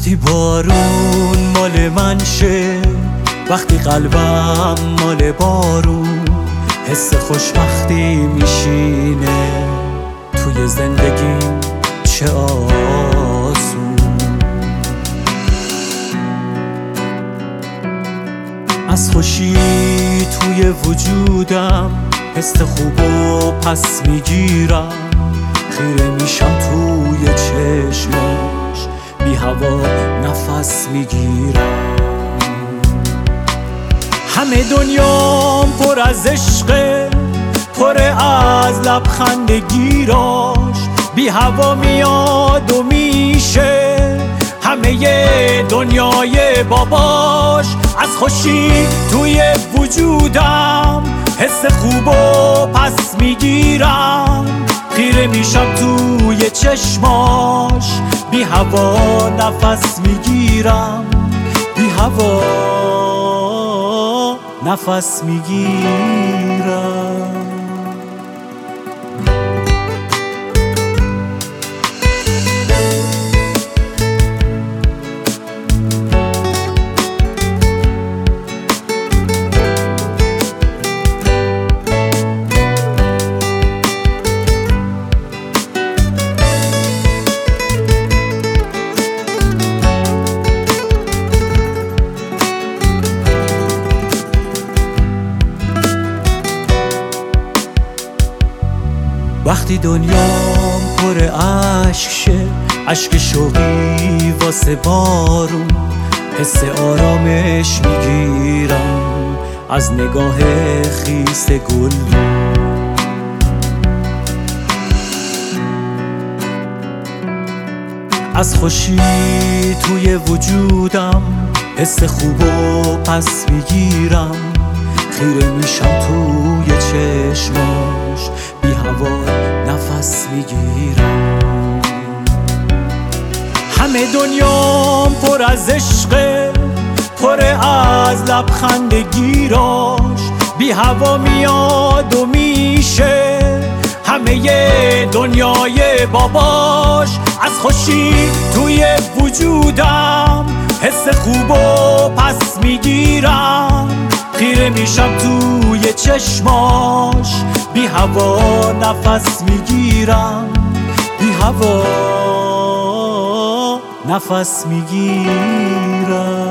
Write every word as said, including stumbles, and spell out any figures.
وقتی بارون مال من شه، وقتی قلبم مال بارون، حس خوشبختی میشینه توی زندگی چه آسون. از خوشی توی وجودم حس خوبو پس میگیرم، خیره میشم توی چشماش، بی هوا نفس میگیرم. همه دنیام پر از عشقه، پر از لبخند گیراش، بی هوا میاد و میشه همه دنیای باباش. از خوشی توی وجودم حس خوبو پس میگیرم، خیره میشم توی چشماش، بی هوا نفس میگیرم، بی هوا نفس میگیرم. وقتی دنیام پر عشق شه، عشق شوقی واسه بارون، حس آرامش میگیرم از نگاه خیس گلدون. از خوشی توی وجودم حس خوبو پس میگیرم، خیره میشم توی چشماش، بی هوا نفس میگیرم. همه دنیام پر از عشقه، پر از لبخند گیراش، بی هوا میاد و میشه همه دنیای باباش. از خوشی توی وجودم حس خوبو پس میگیرم، خیره میشم توی چشماش، بی هوا نفس میگیرم، بی هوا نفس میگیرم.